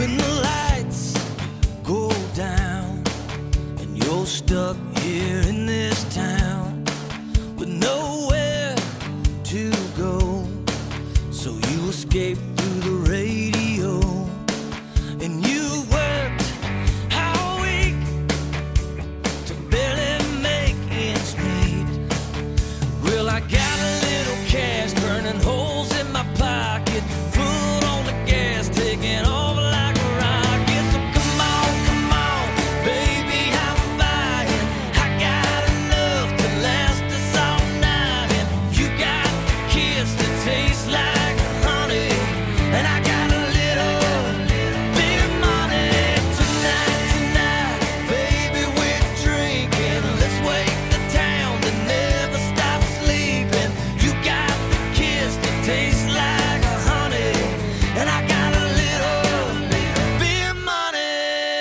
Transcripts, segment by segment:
when the lights go down and you're stuck here in this town with nowhere to go, so you escape through the radio, and you worked all week to barely make ends meet. Well, I got a little cash burning holes in my pocket, foot on the gas, taking off like a rocket. So come on, baby, I'm buying. I got enough to last us all night, and you got a kiss that tastes like honey, and I got a little bit of money. Tonight, baby, we're drinking. Let's wake the town that never stops sleeping. You got the kiss that tastes like honey, and I got a little bit of money.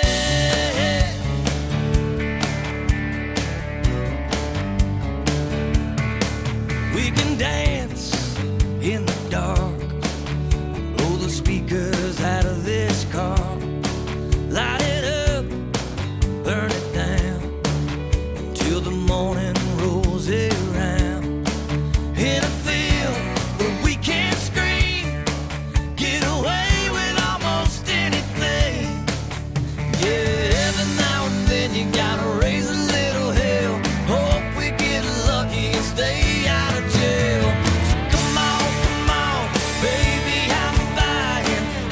We can dance in the dark, blow the speakers out of this car, light it up, burn it down, until the morning rolls around. In a field where we can't scream, get away with almost anything. Yeah, every now and then you gotta raise a little hell, hope we get lucky and stay out of jail. So come on, baby, I'm buying.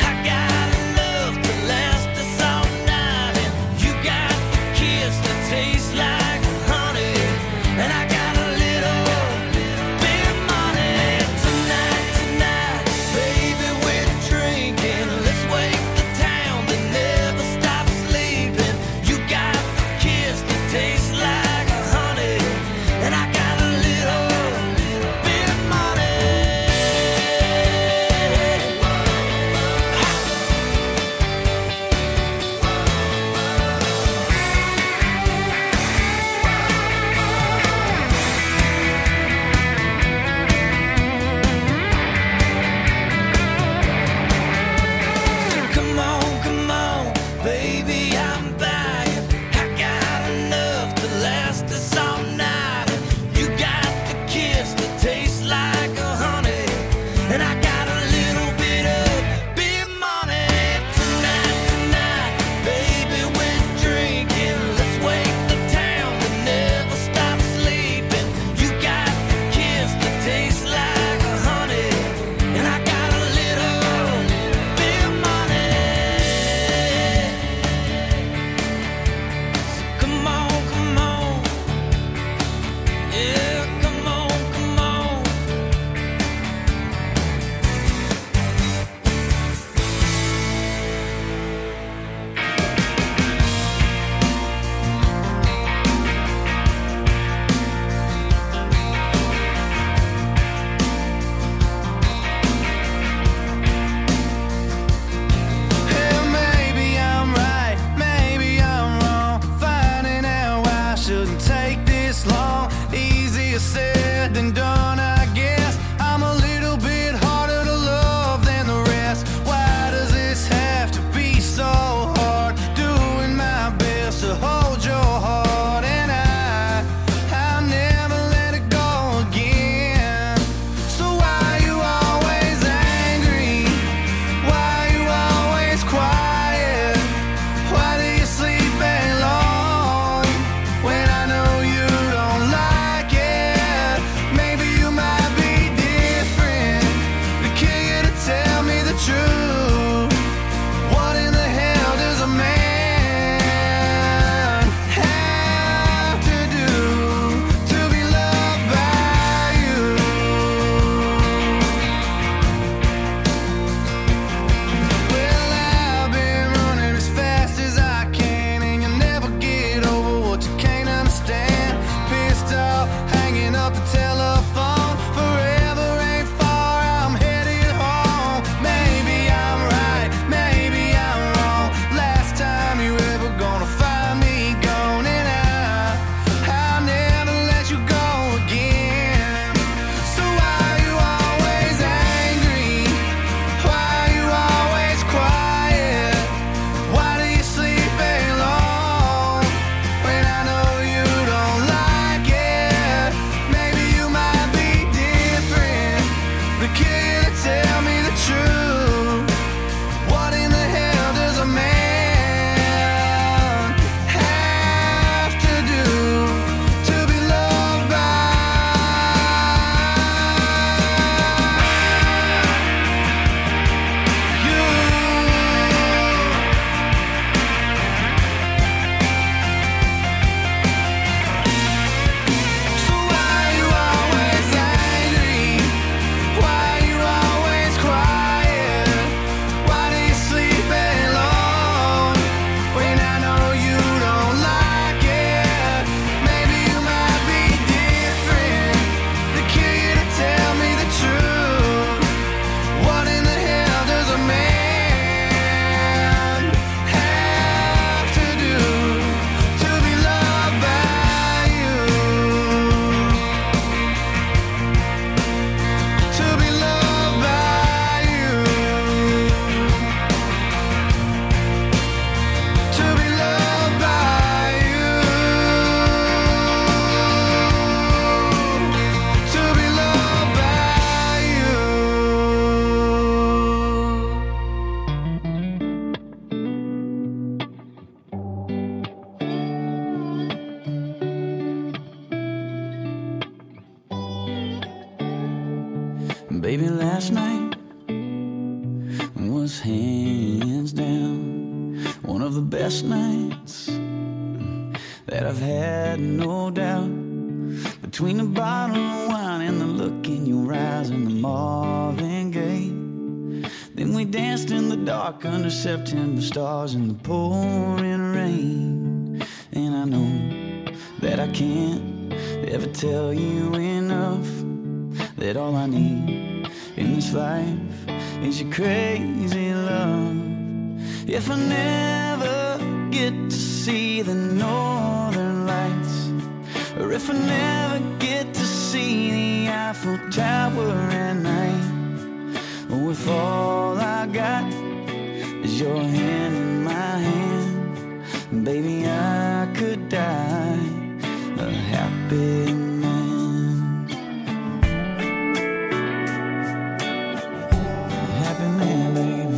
last night was hands down one of the best nights that I've had, no doubt. Between the bottle of wine and the look in your eyes and the Marvin Gaye, then we danced in the dark under September stars in the pouring rain. And I know that I can't ever tell you enough that all I need in this life is your crazy love. If I never get to see the northern lights, or if I never get to see the Eiffel Tower at night, or if all I got is your hand in my hand, baby, I could die a happy man. A happy man, baby.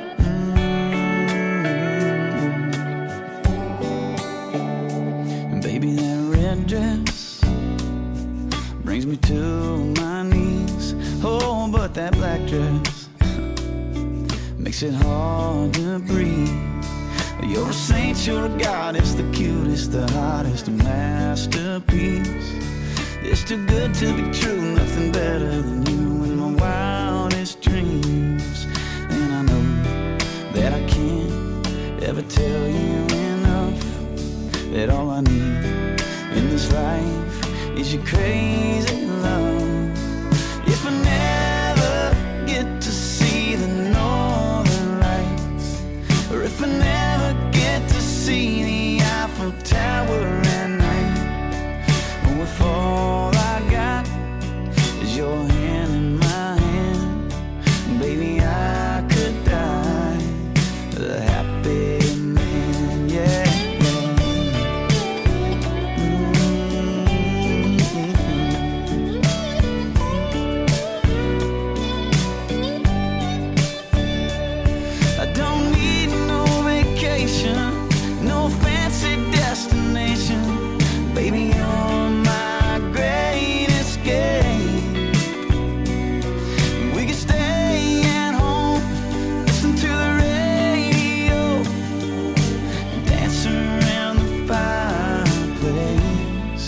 And baby, that red dress brings me to my knees. Oh, but that black dress makes it hard to breathe. You're a saint, you're a goddess, the cutest, the hottest, a masterpiece. It's too good to be true, nothing better than you in my wildest dreams. And I know that I can't ever tell you enough that all I need in this life is your crazy love. If I never get to see the northern lights, or if I never get to see the Eiffel Tower at night, or if all I got is your hand in my hand, baby, I could die a happy man, yeah. I don't need no vacation, no fancy destination, baby, you're my great escape. We can stay at home, listen to the radio, dance around the fireplace.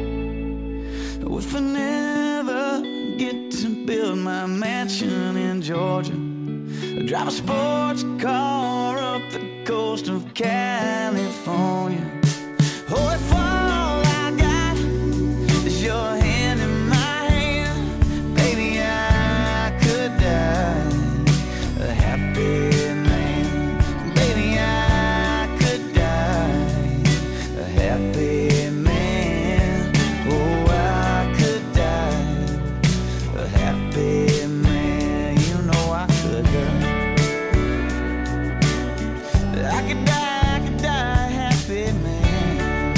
If I never get to build my mansion in Georgia, drive a sports car up the coast of California, oh, if all I got is your hand in my hand, baby, I could die a happy man. Baby, I could die a happy man. Oh, I could die a happy man. You know I could die. I could die a happy man.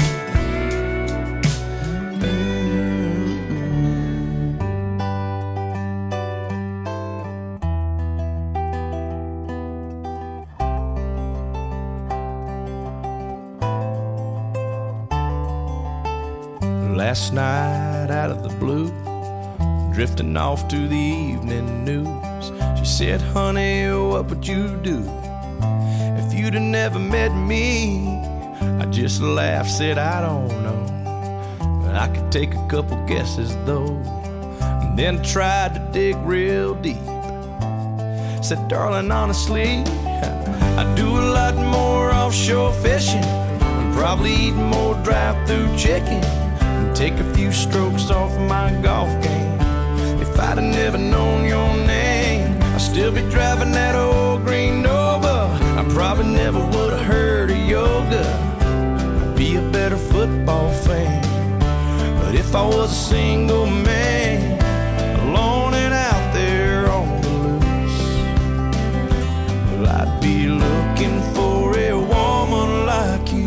Last night out of the blue, drifting off to the evening news, she said, honey, what would you do if you'd have never met me? I just laughed, said, I don't know, but I could take a couple guesses though. And then tried to dig real deep. Said, darling, honestly, I do a lot more offshore fishing, and probably eat more drive-through chicken, and take a few strokes off my golf game. If I'd have never known your name, I'd still be driving that old green Nova. I probably never would have heard of yoga. I'd be a better football fan. But if I was a single man, alone and out there on the loose, well, I'd be looking for a woman like you.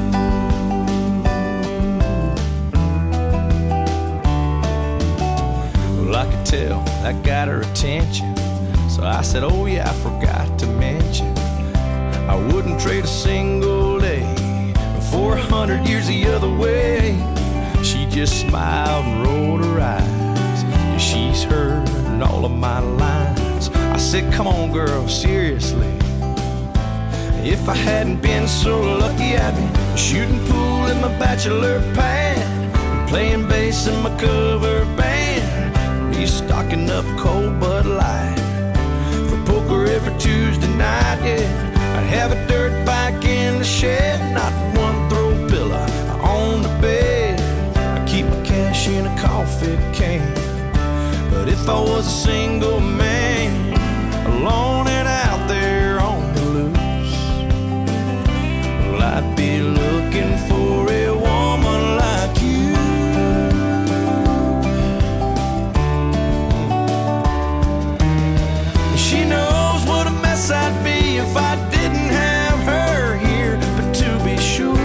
Well, I could tell that got her attention, so I said, oh yeah, I forgot to mention, I wouldn't trade a single day for 100 years the other way. She just smiled and rolled her eyes, 'cause she's heard learned all of my lines. I said, come on girl, seriously. If I hadn't been so lucky, I'd be shooting pool in my bachelor pad, playing bass in my cover band, be stocking up cold Bud Light for poker every Tuesday night, yeah. I'd have a dirt bike in the shed, not one throw pillow on the bed. I keep my cash in a coffee can. But if I was a single man, alone and out there on the loose, well, I'd be looking for a woman like you. She knows what a mess I'd be if I didn't have her here. But to be sure,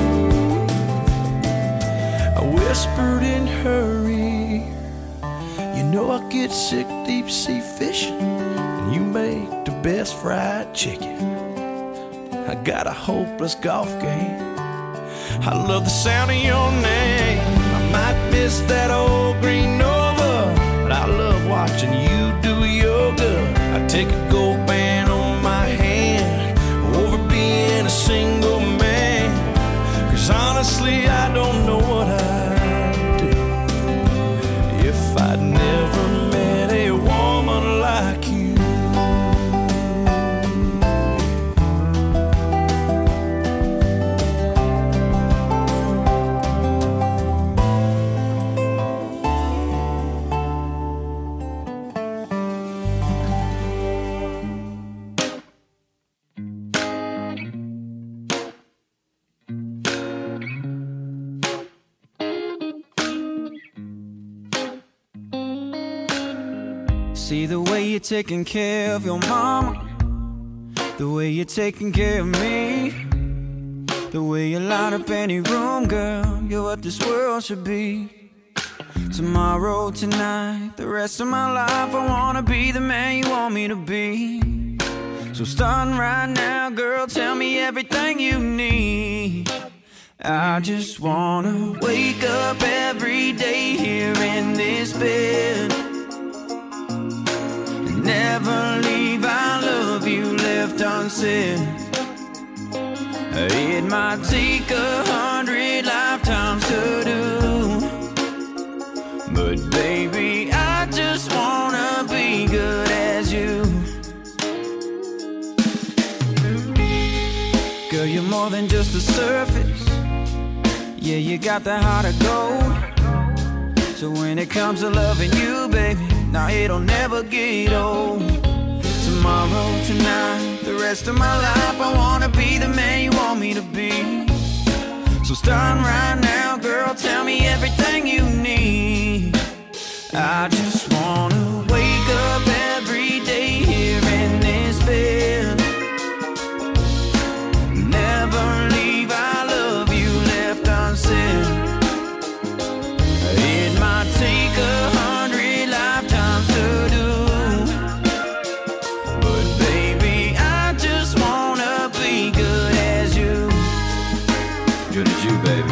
I whispered in her ear, you know I get sick deep sea fishing, and you make the best fried chicken. I got a hopeless golf game. I love the sound of your name. I might miss that old green Nova, but I love watching you do yoga. I take a gold band on my hand over being a single man. 'Cause honestly, I don't know what I'd do if I'd never met a woman like you. See the way you're taking care of your mama, the way you're taking care of me, the way you light up any room, girl, you're what this world should be. Tomorrow, tonight, the rest of my life, I wanna be the man you want me to be. So starting right now, girl, tell me everything you need. I just wanna wake up every day here in this bed, never leave our love you left unsaid. It might take 100 lifetimes to do, but baby, I just wanna be good as you. Girl, you're more than just the surface. Yeah, you got the heart of gold. So when it comes to loving you, baby, now it'll never get old. Tomorrow, tonight, the rest of my life, I wanna be the man you want me to be. So starting right now, girl, tell me everything you need. I just wanna wake up every day here in this bed, never leave our love you left unsaid. It might take 100 lifetimes to do, but baby, I just wanna be good as you. Good as you, baby.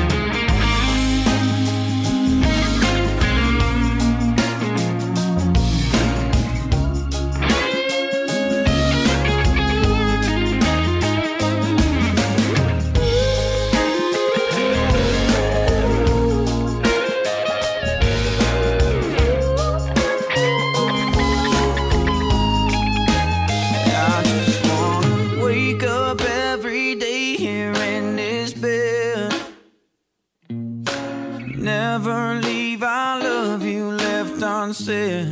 Never leave our love you left unsaid.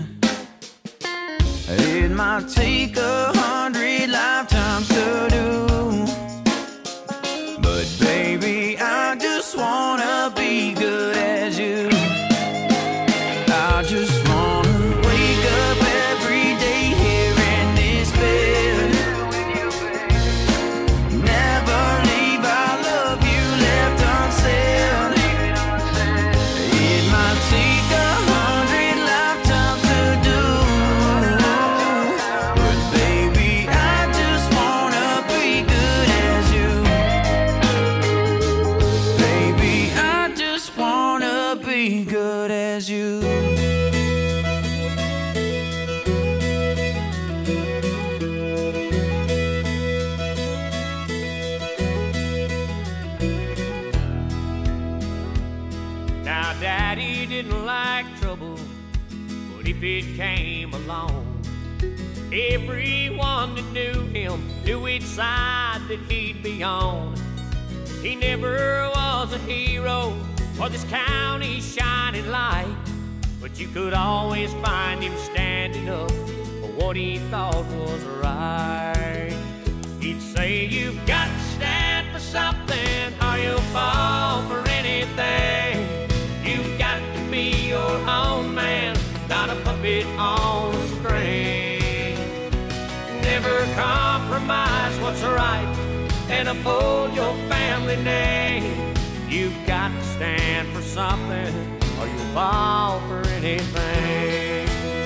It might take 100 lifetimes to do, but baby, I just wanna be good as you. I just wanna wake up every day here in this bed, never leave our love you left unsaid. It might take 100 lifetimes to do, but baby, if it came along. Everyone that knew him knew which side that he'd be on. He never was a hero or this county's shining light, but you could always find him standing up for what he thought was right. He'd say, you've got to stand for something or you'll fall for anything. You've got to be your own man, not a puppet on a string. Never compromise what's right and uphold your family name. You've got to stand for something or you'll fall for anything.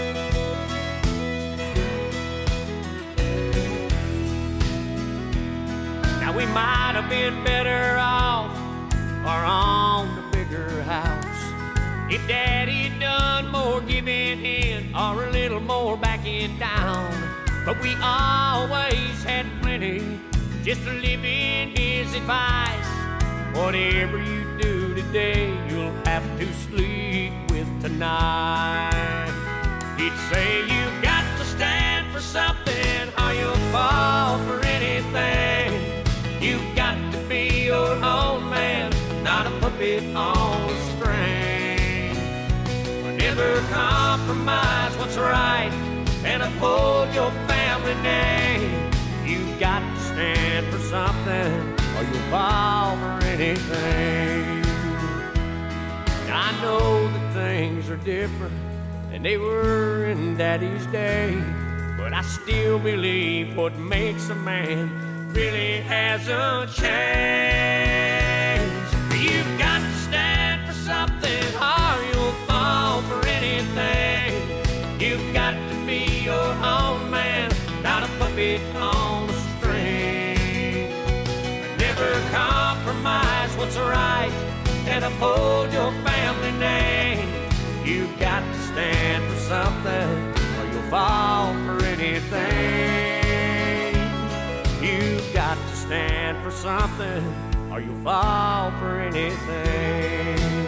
Now we might have been better off or on the bigger house if Daddy'd done more giving in or a little more backing down. But we always had plenty just to live in his advice. Whatever you do today, you'll have to sleep with tonight. He'd say, you've got to stand for something or you'll fall for anything. You've got to be your own man, not a puppet on a string. Never compromise what's right and uphold your family name. You've got to stand for something or you'll fall for anything. Now I know that things are different than they were in Daddy's day, but I still believe what makes a man really hasn't changed. You've got to stand for something or you'll fall for anything. You've got to be your own man, not a puppet on a string. Never compromise what's right and uphold your family name. You've got to stand for something or you'll fall for anything. You've got to stand for something or you'll fall for anything.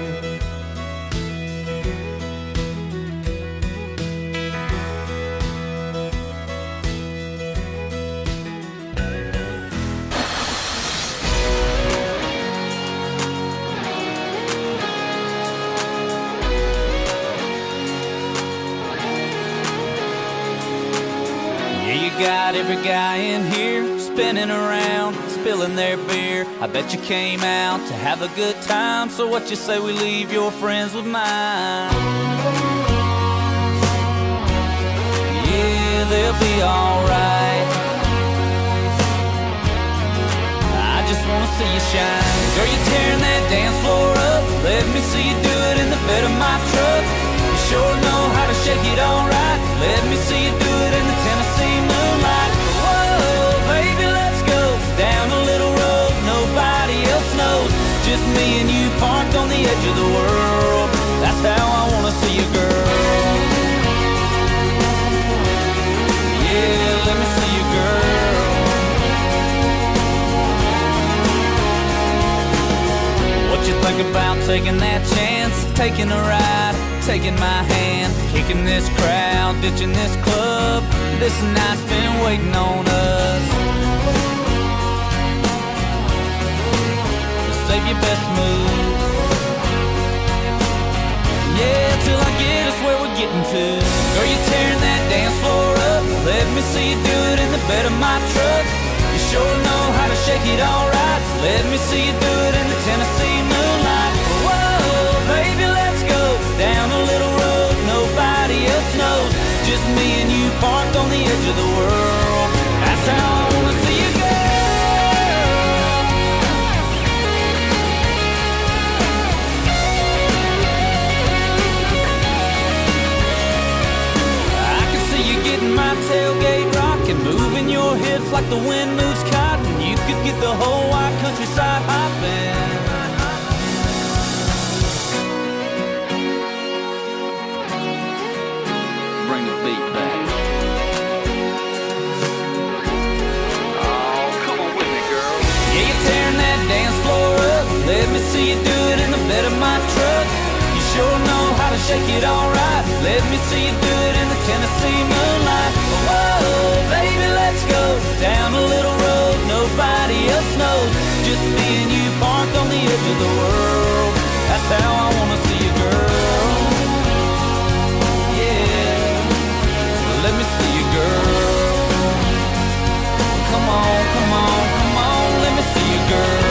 Got every guy in here spinning around, spilling their beer. I bet you came out to have a good time, so what you say we leave your friends with mine? Yeah, they'll be alright. I just wanna see you shine. Girl, you tearing that dance floor up. Let me see you do it in the bed of my truck. You sure know how to shake it alright. Let me see you do it in the Tennessee moonlight. Whoa, baby, let's go down a little road nobody else knows. Just me and you parked on the edge of the world. That's how I wanna see you, girl. Yeah, let me see you, girl. What you think about taking that chance, taking a ride, taking my hand, kicking this crowd, ditching this club? This night's been waiting on us. Save your best move. Yeah, till I get us where we're getting to. Girl, you tearing that dance floor up. Let me see you do it in the bed of my truck. You sure know how to shake it alright. Let me see you do it in the Tennessee moonlight. Whoa, baby, let's go down a little road nobody else knows. Just me and you parked on the edge of the world. That's how I wanna see you, girl. I can see you getting my tailgate rocking, moving your hips like the wind moves cotton. You could get the whole wide countryside hopping. Let me see you do it in the bed of my truck. You sure know how to shake it all right. Let me see you do it in the Tennessee moonlight. Whoa, baby, let's go down a little road nobody else knows. Just me and you parked on the edge of the world. That's how I wanna see you, girl. Yeah, let me see you, girl. Come on, come on, come on, let me see you, girl.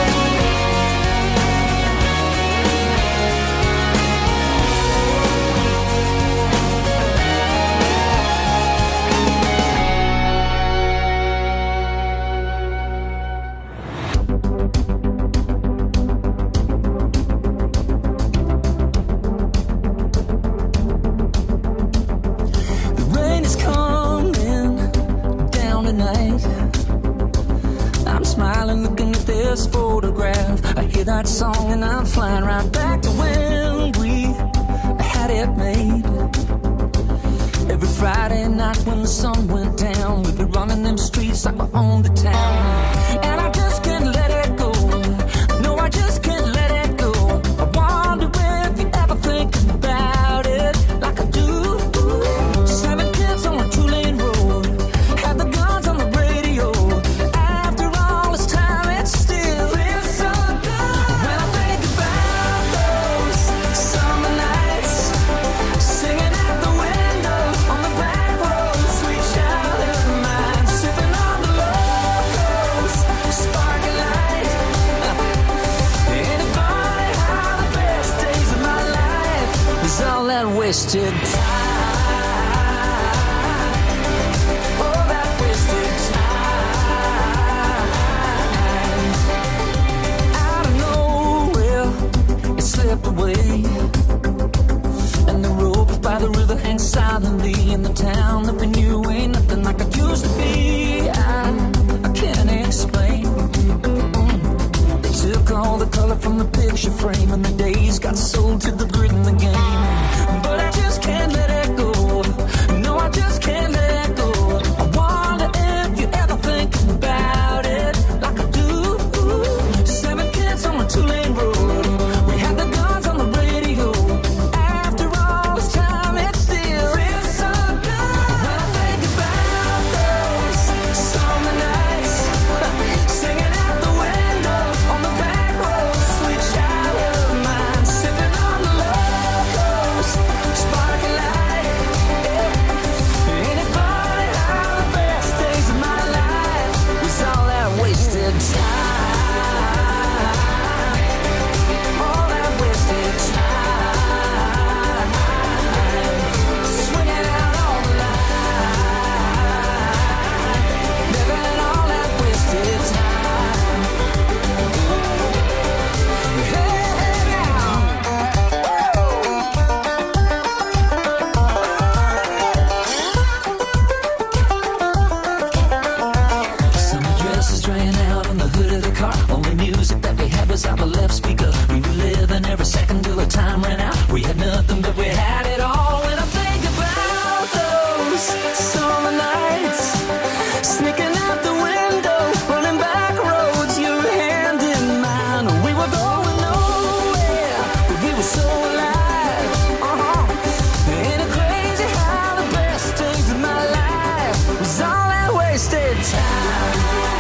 Photograph. I hear that song and I'm flying right back to when we had it made. Every Friday night when the sun went down, we'd be running them streets like we owned the town. And I just can't let it go. No, I just can't let it go. I wonder if you ever think about it like I do. 7 kids on a 2-lane road, had the guns on the radio. After all this time, it's still feels so good. When I think about those summer nights, singing out the window on the back road, sweet childhood of mine, sipping on the locals, sparkling light. Ain't it funny how the best days of my life is all that wasted time? Oh, that wasted time. Out of nowhere, it slipped away, and the rope by the river hangs silently in the town that we knew ain't nothing like it used to be. I can't explain. They took all the color from the picture frame, and the days got sold to the grid in the game. But I just can't let it go. No, I just can't let it go. I wonder if you ever think about it like I do. 7 kids on a 2-lane road, we had the guns on the radio. After all this time, it still feels so good. When I think about those summer nights, singing out the window on the back road, sweet childhood of mine, sipping on the locals, sparkling light. Ain't it funny how the best days of my life was all that wasted time? All that wasted time. Swinging out all the line, living all that wasted time. Hey, now. Summer dresses draining out on the hood of the car. Only music that we had was out the left speaker. We were living every second till the time ran out. We had nothing, but we had it all. When I think about those summer nights, sneaking out the window, running back roads, your hand in mine. We were going nowhere, but we were so alive. Ain't it crazy how the best days of my life was all that wasted time?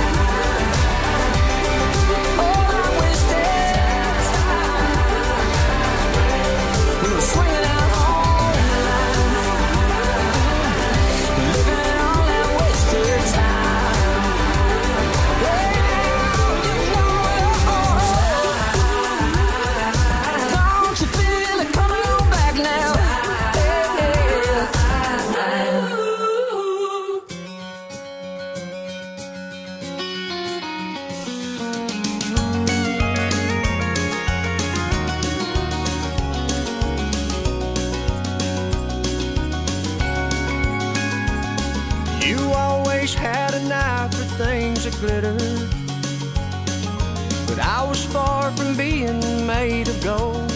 All that wasted time. We were swinging out all night, living all that wasted time. Don't you feel it coming on back now? You always had an eye for things that glitter, but I was far from being made of gold.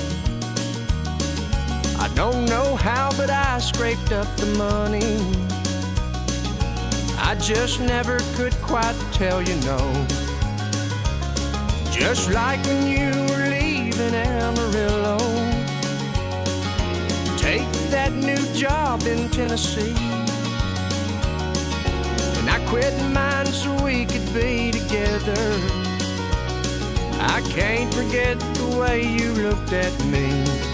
I don't know how, but I scraped up the money. I just never could quite tell you no. Just like when you were leaving Amarillo, that new job in Tennessee. And I quit mine so we could be together. I can't forget the way you looked at me.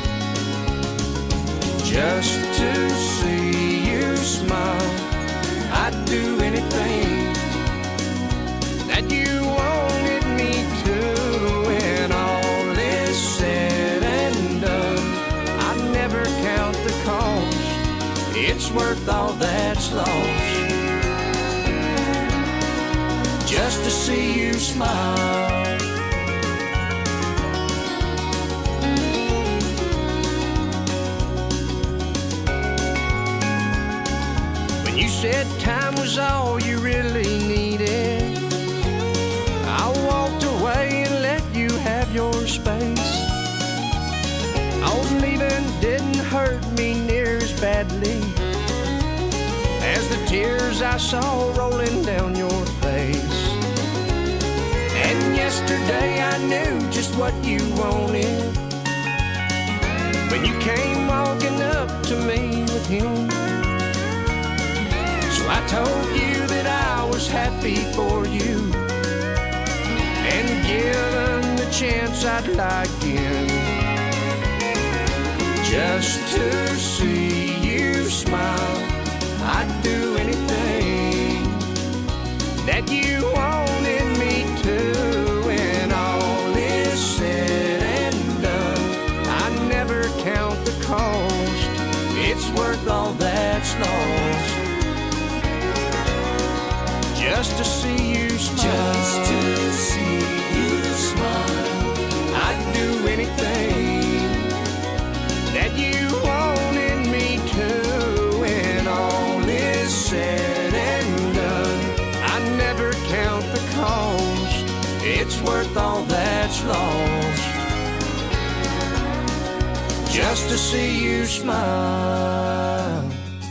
Just to see you smile, I'd do anything that you wanted me to. When all is said and done, I never count the cost. It's worth all that's lost. Just to see you smile. When you said time was all you really needed, I walked away and let you have your space. Oh, leaving didn't hurt me near as badly as the tears I saw rolling down your face. And yesterday I knew just what you wanted when you came walking up to me with him. So I told you that I was happy for you, and given the chance I'd lie again, just to see you smile. I'd do anything that you wanted me to. When all is said and done, I never count the cost. It's worth all that's lost. Just to see you smile. Just to see you smile. I'd do anything that you wanted me to. Said and done, I never count the cost. It's worth all that's lost. Just to see you smile.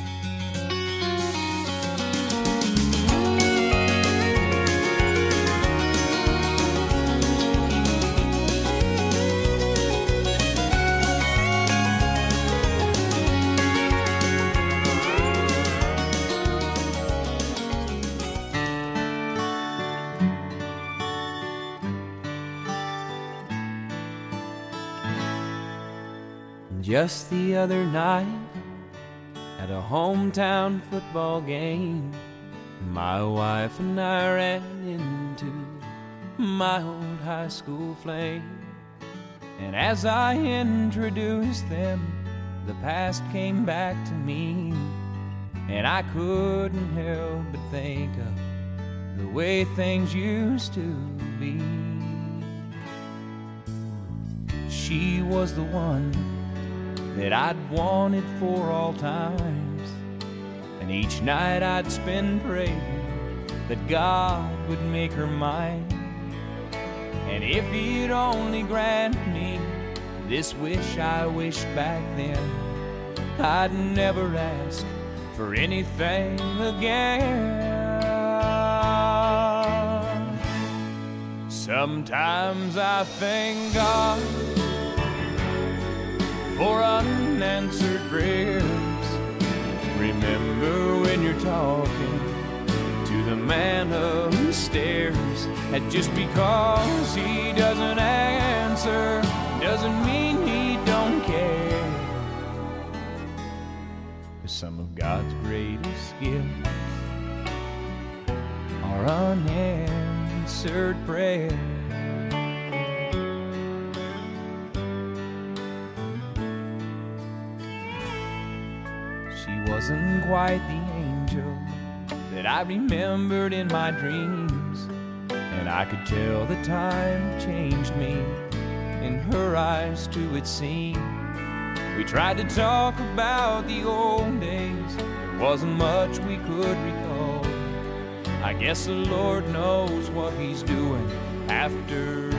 Just the other night, at a hometown football game, my wife and I ran into my old high school flame. And as I introduced them, the past came back to me, and I couldn't help but think of the way things used to be. She was the one that I'd wanted for all times, and each night I'd spend praying that God would make her mine. And if he'd only grant me this wish I wished back then, I'd never ask for anything again. Sometimes I thank God for unanswered prayers. Remember when you're talking to the man upstairs, and just because he doesn't answer doesn't mean he don't care. 'Cause some of God's greatest gifts are unanswered prayers. She wasn't quite the angel that I remembered in my dreams, and I could tell the time changed me. In her eyes too it seemed. We tried to talk about the old days, there wasn't much we could recall. I guess the Lord knows what he's doing after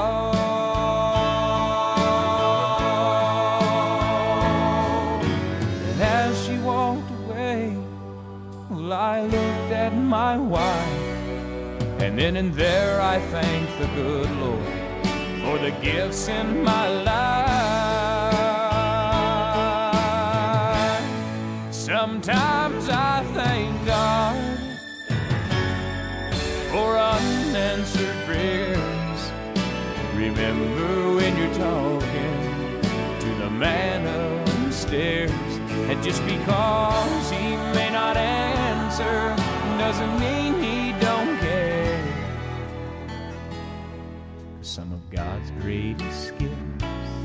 all. And as she walked away, well, I looked at my wife, and then and there I thanked the good Lord for the gifts in my life. unanswered prayers. Remember when you're talking to the man upstairs, and just because he may not answer doesn't mean he don't care. Some of God's greatest gifts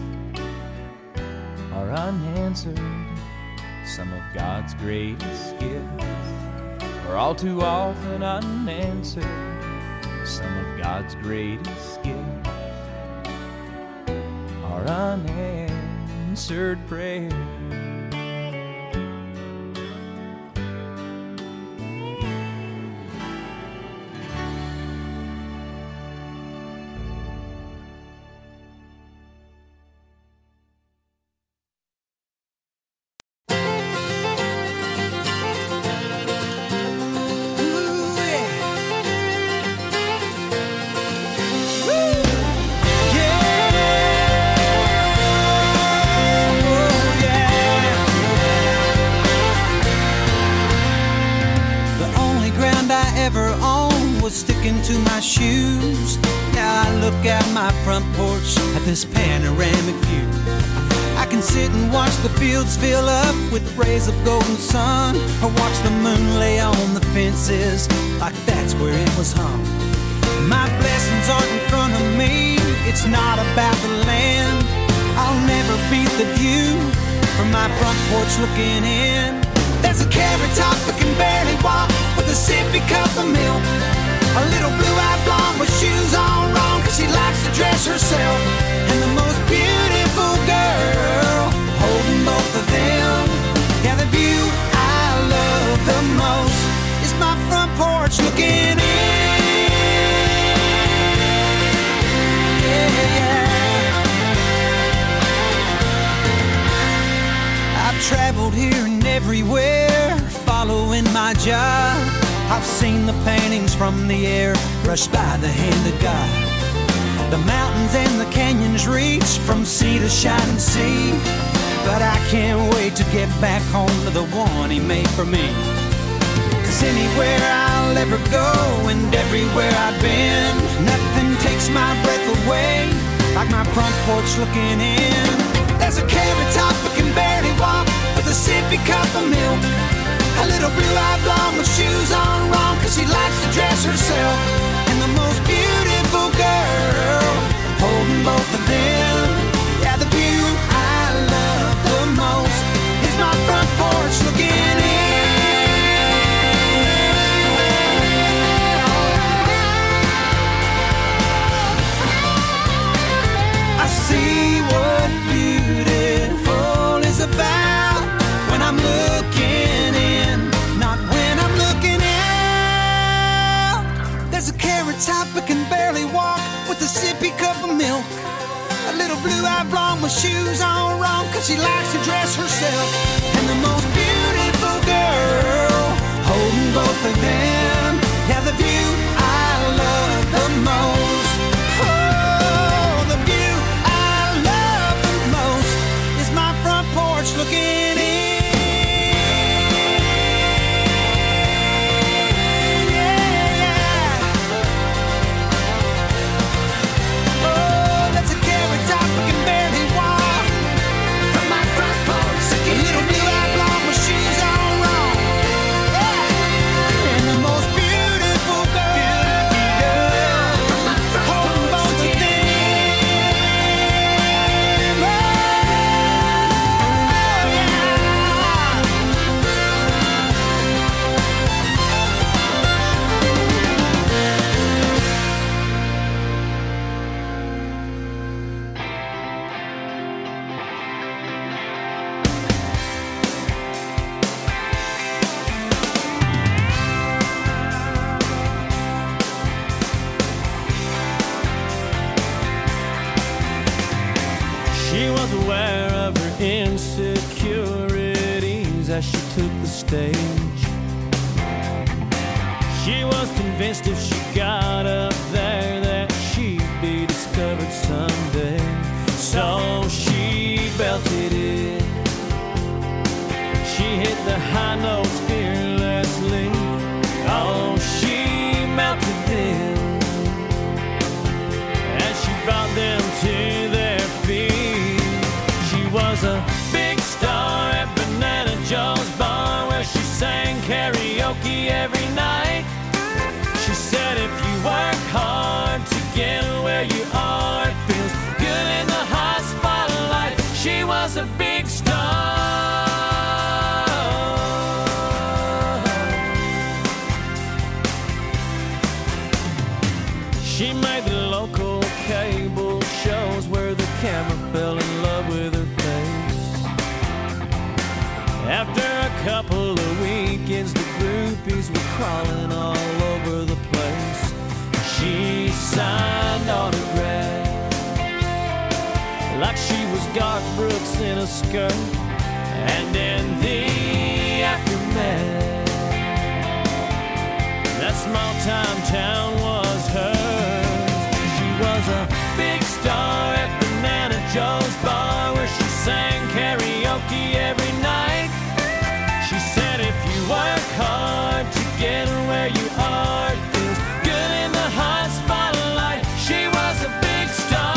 are unanswered. Some of God's greatest gifts are all too often unanswered. Some of God's greatest gifts are unanswered prayers. To my shoes. Now I look out my front porch at this panoramic view. I can sit and watch the fields fill up with rays of golden sun, or watch the moon lay on the fences like that's where it was hung. My blessings aren't in front of me, it's not about the land. I'll never beat the view from my front porch looking in. There's a carrot top that can barely walk with a sippy cup of milk. A little blue-eyed blonde with shoes on wrong, 'cause she likes to dress herself. And the most beautiful girl holding both of them. Yeah, the view I love the most is my front porch looking in. Yeah. I've traveled here and everywhere, following my job. I've seen the paintings from the air brushed by the hand of God. The mountains and the canyons reach from sea to shining sea. But I can't wait to get back home to the one he made for me. 'Cause anywhere I'll ever go and everywhere I've been, nothing takes my breath away like my front porch looking in. There's a carrot top that can barely walk with a sippy cup of milk. A little blue-eyed blonde with shoes on wrong, 'cause she likes to dress herself. And the most beautiful girl holding both of them. Yeah, the view I love the most is my front porch looking in. I see what beautiful is about when I'm looking in, not when I'm looking out. There's a carrot top that can barely walk with a sippy cup of milk. A little blue-eyed blonde with shoes on wrong, 'cause she likes to dress herself. And the most beautiful girl holding both of them. Yeah, the view I love the most. Oh, the view I love the most is my front porch looking in. As she took the stage, she was convinced if she got up there that she'd be discovered someday. So she belted it, she hit the high notes fearlessly. Oh, she melted them She made the local cable shows where the camera fell in love with her face. After a couple of weekends, the groupies were crawling all over the place. She signed autographs like she was Garth Brooks in a skirt. And in the aftermath, that small-time town was hers. She was a big star at Banana Joe's bar, where she sang karaoke every night. She said if you work hard to get where you are, it feels good in the hot spotlight. She was a big star.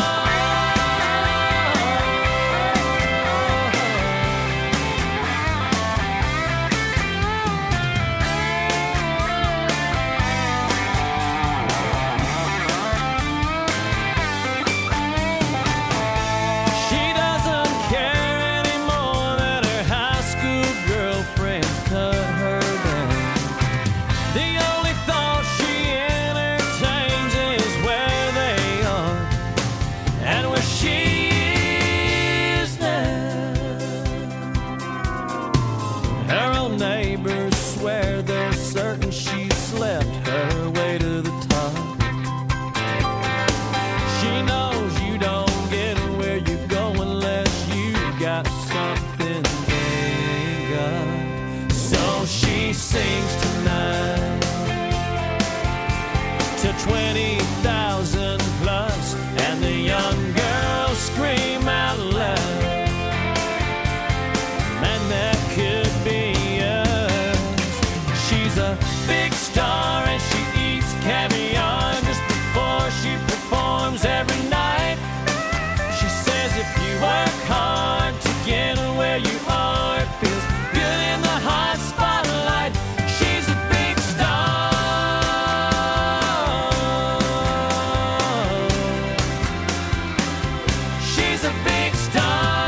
Sings tonight to 20,000 plus, and the young girls scream out loud, man, that could be us. She's a big star and she eats caviar just before she performs every night. She says if you work hard to get where you are, it feels good in the hot spotlight. She's a big star. She's a big star.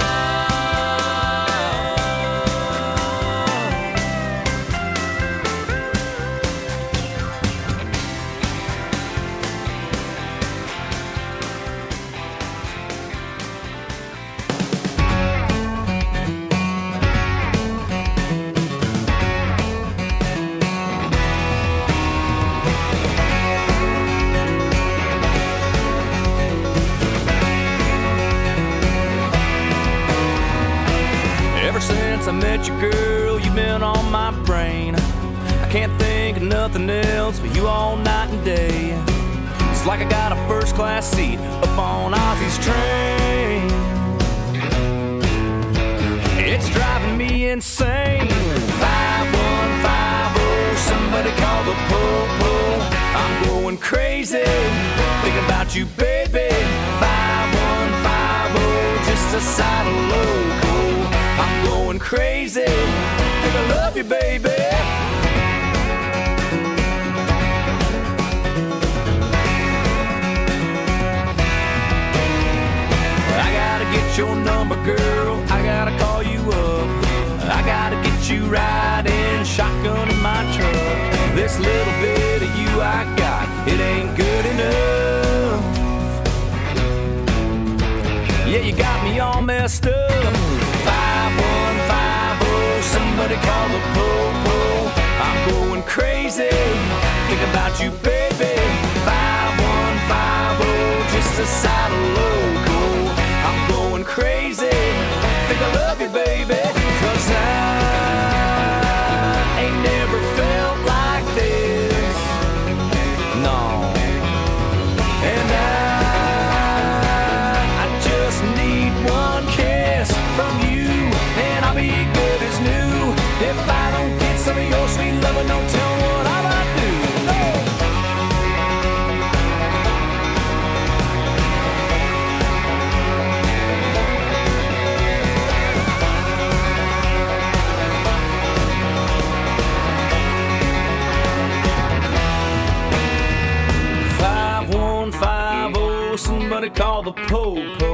Ever since I met you, girl, you've been on my brain. I can't think of nothing else but you all night and day. It's like I got a first-class seat up on Ozzy's train. It's driving me insane. 5150, somebody call the po-po. I'm going crazy, thinking about you, baby. 5150, just a side of local. I'm going crazy, think I love you, baby. I gotta get your number, girl, I gotta call you up. I gotta get you riding shotgun in my truck. This little bit of you I got, it ain't good enough. Yeah, you got me all messed up. 5150, somebody call the po-po. I'm going crazy, think about you, baby. 5150, just a side of local. I'm going crazy, think I love you, baby. 'Cause I ain't never felt like this, no. And I just need one kiss from you, and I'll be good as new. If I don't get some of your sweet love, don't tell me what I might do. Somebody call the po-po.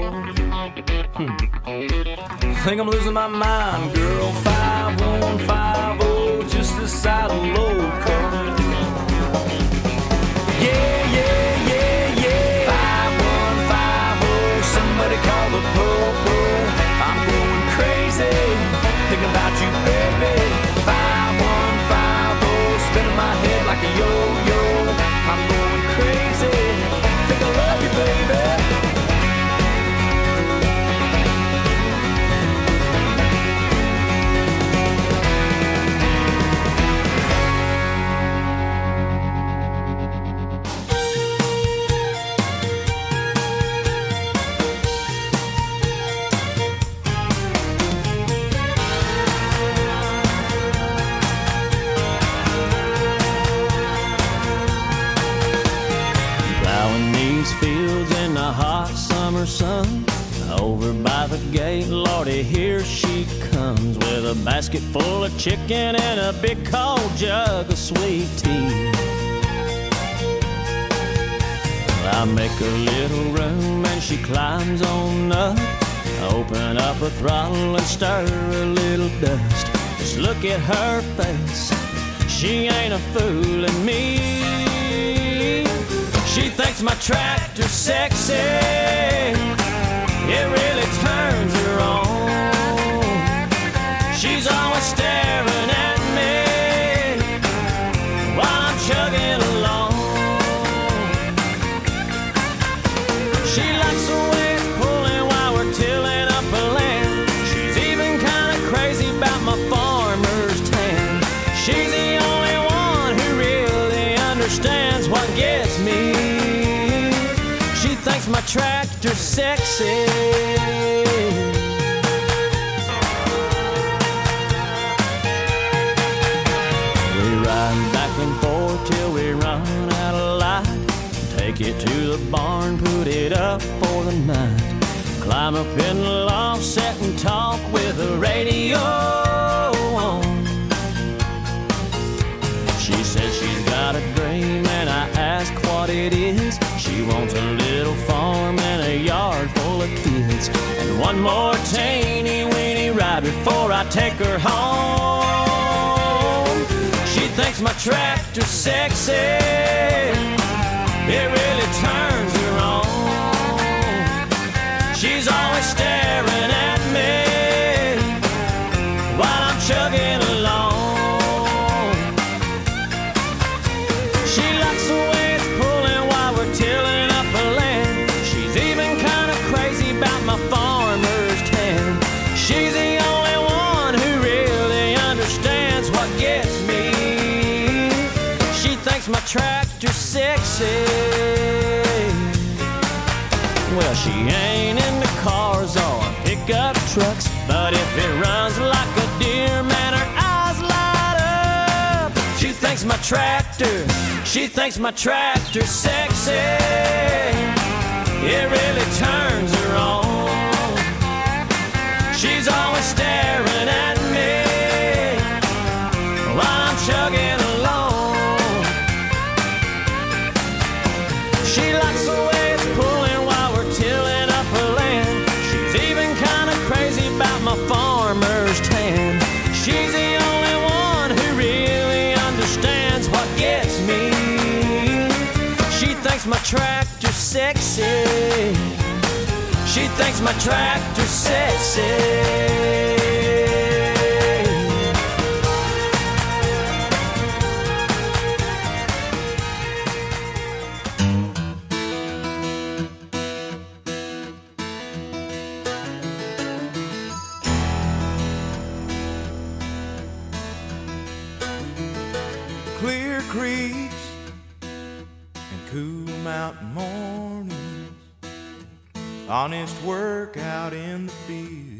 Think I'm losing my mind, girl. 5150, just a side of local. Yeah, yeah, yeah, these fields in the hot summer sun. Over by the gate, Lordy, here she comes with a basket full of chicken and a big cold jug of sweet tea. I make a little room and she climbs on up. Open up a throttle and stir a little dust. Just look at her face, she ain't a fooling me. She thinks my tractor's sexy, it really turns her on. She's always staring at me while I'm chugging along. She likes the way it's pulling while we're tilling up a land. She's even kind of crazy about my farmer's tan. She's the only one who really understands what gets me. She thinks my tractor's sexy. We ride back and forth till we run out of light. Take it to the barn, put it up for the night. Climb up in the loft, sit and talk with the radio on. She says she's got a dream and I ask what it is. She wants a little farm and a yard full of kids, and one more teeny weeny ride before I take her home. She thinks my tractor's sexy, it really turns her on. She's always staring at me while I'm chugging along. She likes the way it's pulling while we're tilling up a land. She's even kind of crazy about my farmer's tan. She's the only one who really understands what gets me. She thinks my tractor's sexy. Well, she ain't into cars or pickup trucks, but if it runs like a deer, man, her eyes light up. She thinks my tractor's sexy, it really turns her on. She's always staring at me while I'm chugging along. She likes the way it's pulling while we're tilling up a land. She's even kind of crazy about my farmer's tan. She's the only one who really understands what gets me. She thinks my tractor's sexy. She thinks my tractor's sexy. Clear creeks and cool mountain mornings, honest work out in the field,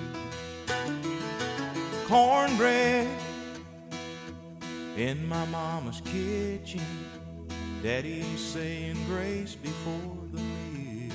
cornbread in my mama's kitchen, daddy saying grace before the meal.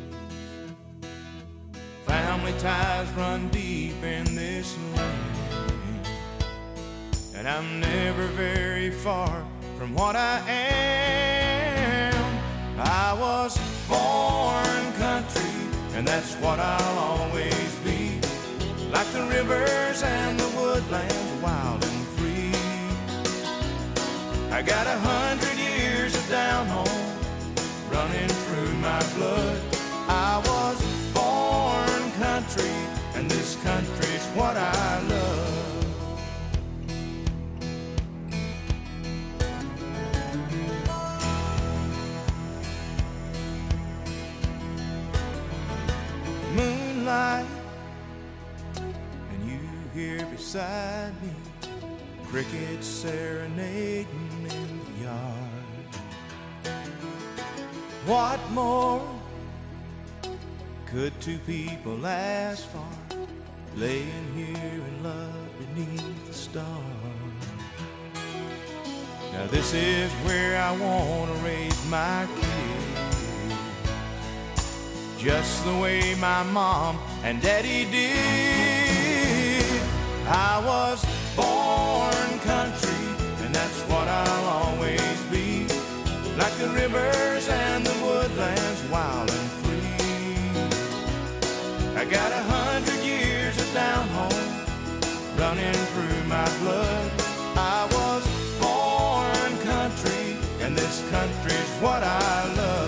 Family ties run deep in this land, and I'm never very far from what I am. I was born country, and that's what I'll always be. Like the rivers and the woodlands, wild and free. I got 100 years of down home running through my blood. I was born country, and this country's what I love. Moonlight, and you here beside me, crickets serenading in the yard. What more could two people ask for, laying here in love beneath the stars? Now this is where I want to raise my kids. just the way my mom and daddy did. I was born country, and that's what I'll always be. Like the rivers and the woodlands, wild and free. I got 100 years of down home running through my blood. I was born country, and this country's what I love.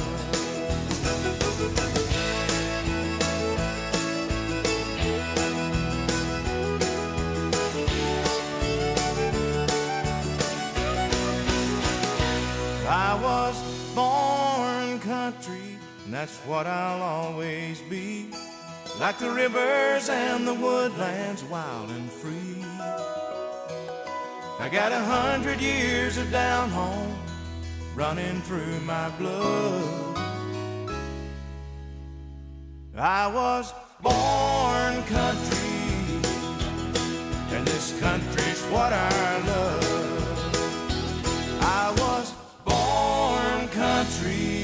I was born country, and that's what I'll always be. Like the rivers and the woodlands, wild and free. I got 100 years of down home running through my blood. I was born country, and this country's what I love. I was born country.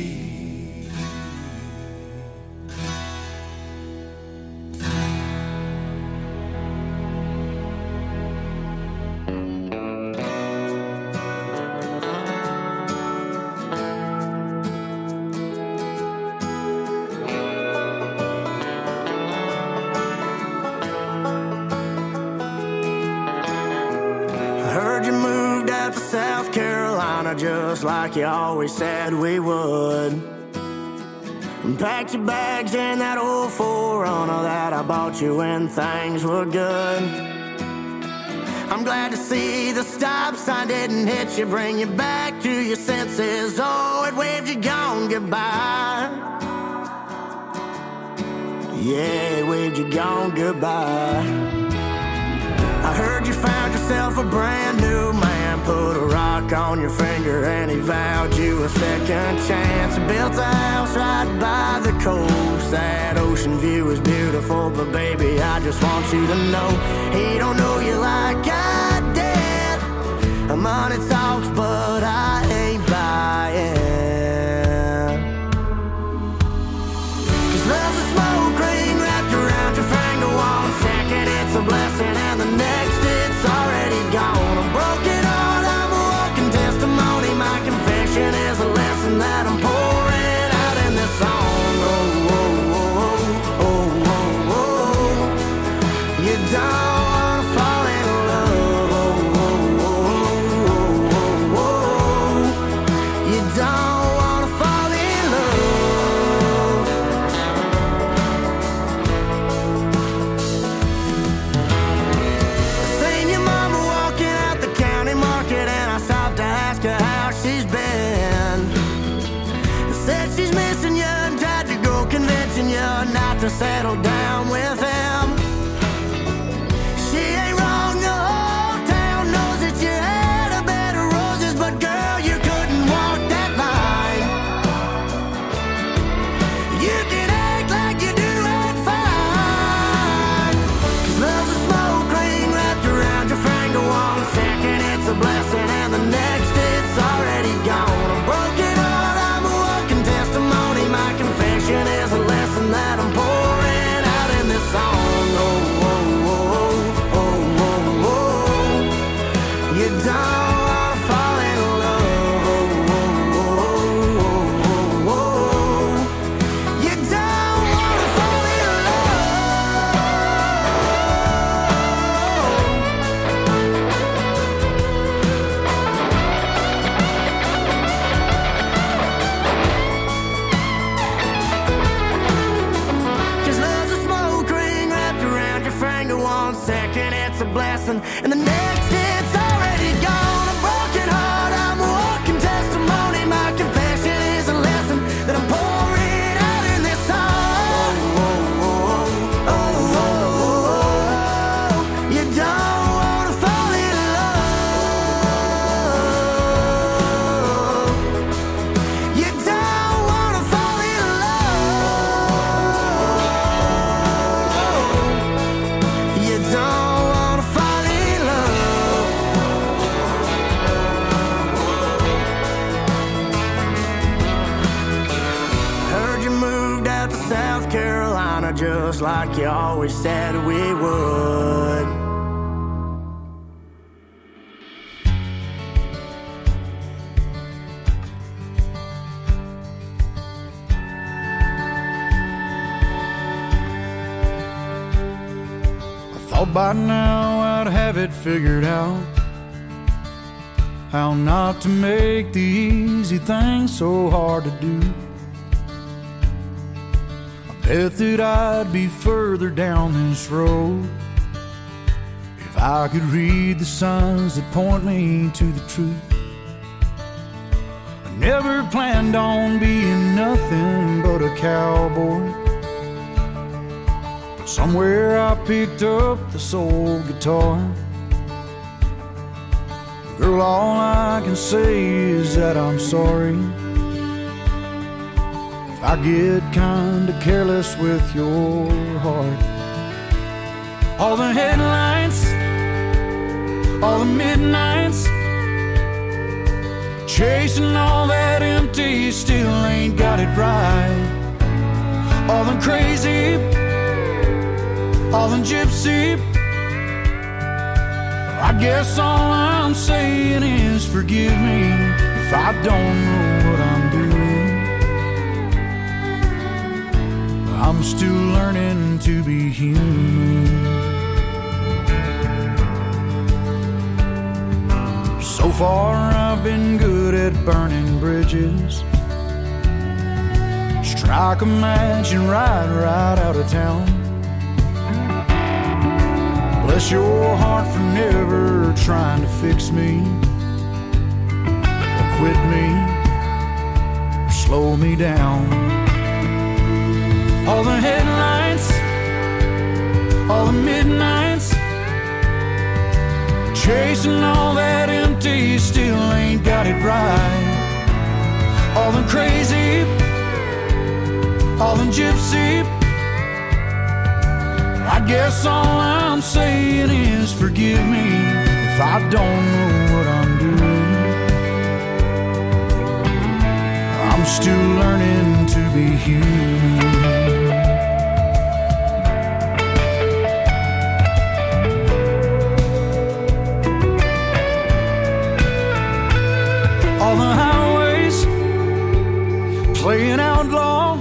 South Carolina, just like you always said we would. And packed your bags in that old 4Runner that I bought you when things were good. I'm glad to see the stop sign didn't hit you, bring you back to your senses. Oh, it waved you gone goodbye. Yeah, it waved you gone goodbye. I heard you found yourself a brand new man, put a rock on your finger and he vowed you a second chance. Built a house right by the coast, that ocean view is beautiful, but baby, I just want you to know he don't know you like I did. Money talks, but I ain't buying. 'Cause love's a smoke ring wrapped around your finger. One second it's a blessing and the next it's already gone. A broken heart, I'm a walking testimony. My confession is a lesson that I'm pouring out in this song. Oh, oh, oh, oh, oh, oh. You don't wanna fall in love. Oh, oh, oh, oh, oh, oh. You don't wanna fall in love. Seen your mama walking out the county market and I stopped to ask her how she's been. Said she's missing you and tried to go convincing you not to settle down with him. She ain't wrong, the whole town knows that you had a bed of roses, but girl, you couldn't walk that line. You can act like you do it fine. 'Cause love's a smoke ring wrapped around your finger. One second it's a blessing and the next it's already gone. A broken heart, I'm a walking testimony. My confession is a lesson that I'm pouring out in this song. Oh, oh, oh, oh, oh, oh. You don't wanna fall in love. Oh, oh, oh, oh, oh. You don't wanna fall in love. 'Cause love's a smoke ring wrapped around your finger. One second it's a blessing and the next it's already gone. A broken heart, I'm a walking testimony. My confession is a lesson that I'm pouring out in this song. Oh, oh, oh, oh, oh. You don't wanna fall in love. You don't wanna fall in love. You don't wanna fall in love. just like you always said we would. Thought by now I'd have it figured out, how not to make the easy things so hard to do. I bet that I'd be further down this road if I could read the signs that point me to the truth. I never planned on being nothing but a cowboy. Somewhere I picked up the soul guitar. Girl, all I can say is that I'm sorry if I get kinda careless with your heart. All the headlights, all the midnights, chasing all that empty, still ain't got it right. All the crazy, all the gypsy, I guess all I'm saying is forgive me if I don't know what I'm doing. I'm still learning to be human. So far I've been good at burning bridges, strike a match and ride right out of town. Bless your heart for never trying to fix me, or quit me, or slow me down. All the headlights, all the midnights, chasing all that empty, still ain't got it right. All the crazy, all the gypsy, I guess all I'm saying is forgive me if I don't know what I'm doing. I'm still learning to be human. All the highways playing outlaw,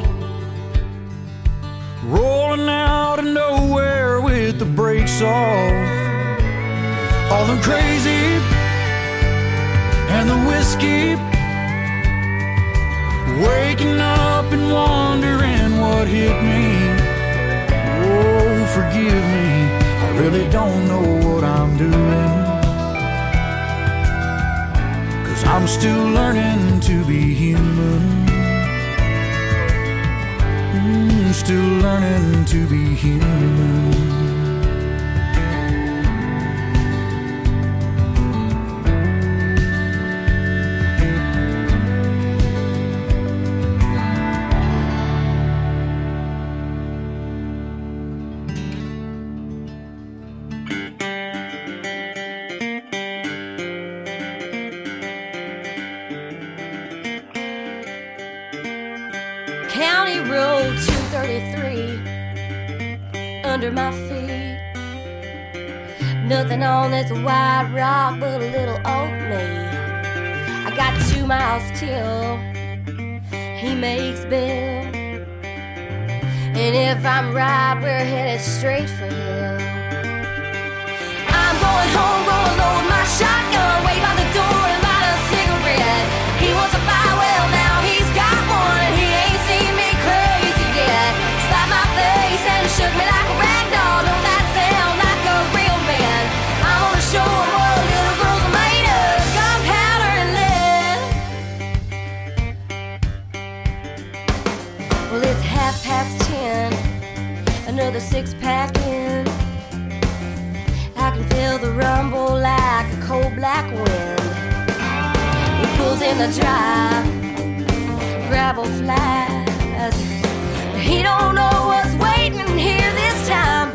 rolling out of nowhere with the brakes off. All the crazy and the whiskey, waking up and wondering what hit me. Oh, forgive me, I really don't know what I'm doing, 'cause I'm still learning to be human. Still learning to be human. County Road 233 under my feet. Nothing on this white rock but a little old me. I got 2 miles till he makes Bill, and if I'm right, we're headed straight for hell. I'm going home, gonna load my shotgun, wait by the door and light a cigarette. He wants a fire, well now he's got one, and he ain't seen me crazy yet. Slapped my face and shook me like a rag doll. Don't that sound like a real man? I'm gonna show him what little girls are made of, gunpowder and lead. Well, it's 10:30, another 6-pack in. I can feel the rumble like a cold black wind. He pulls in the drive, gravel flies. He don't know what's waiting here this time.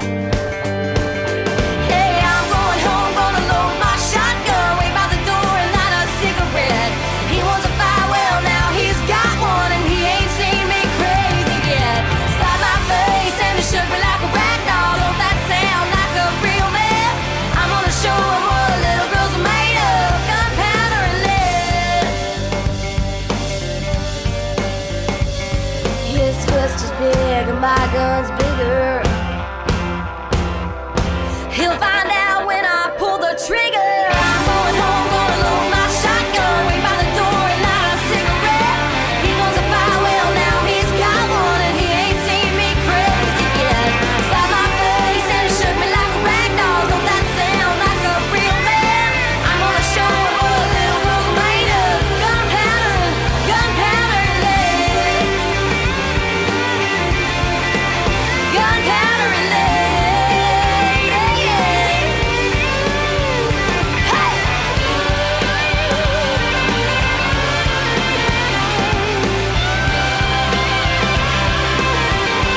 Hey, I'm going home, gonna load my shotgun, wait by the door and light a cigarette. He wants a fire, well now he's got one, and he ain't seen me crazy yet. Slap my face and it shook me like is big and my gun's bigger.